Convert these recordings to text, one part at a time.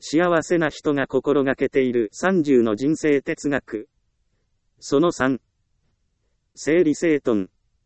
幸せな人が心がけている30の人生哲学。その3。整理整頓。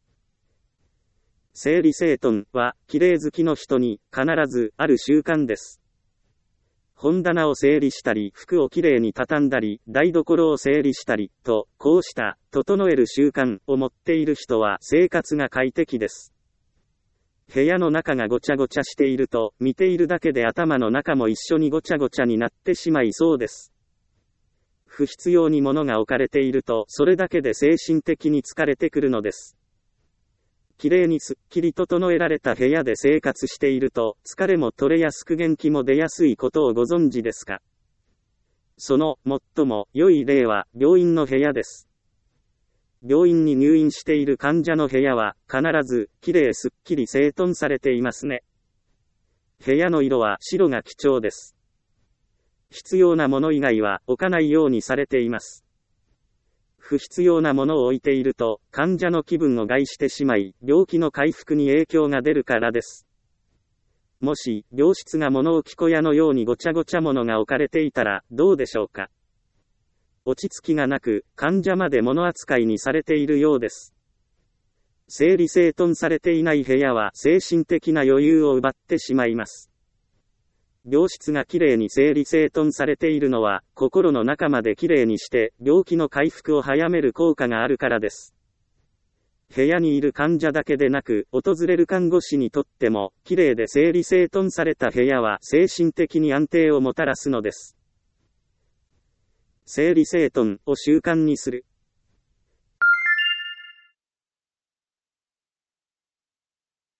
整理整頓は、綺麗好きの人に必ずある習慣です。本棚を整理したり、服をきれいに畳んだり、台所を整理したり、と、こうした整える習慣を持っている人は生活が快適です。部屋の中がごちゃごちゃしていると、見ているだけで頭の中も一緒にごちゃごちゃになってしまいそうです。不必要に物が置かれていると、それだけで精神的に疲れてくるのです。きれいにすっきり整えられた部屋で生活していると、疲れも取れやすく元気も出やすいことをご存知ですか？その最も良い例は病院の部屋です。病院に入院している患者の部屋は必ずきれいすっきり整頓されていますね。部屋の色は白が基調です。必要なもの以外は置かないようにされています。不必要なものを置いていると患者の気分を害してしまい、病気の回復に影響が出るからです。もし病室が物置小屋のようにごちゃごちゃ物が置かれていたらどうでしょうか。落ち着きがなく、患者まで物扱いにされているようです。整理整頓されていない部屋は精神的な余裕を奪ってしまいます。病室がきれいに整理整頓されているのは、心の中まできれいにして、病気の回復を早める効果があるからです。部屋にいる患者だけでなく、訪れる看護師にとっても、きれいで整理整頓された部屋は精神的に安定をもたらすのです。整理整頓を習慣にする。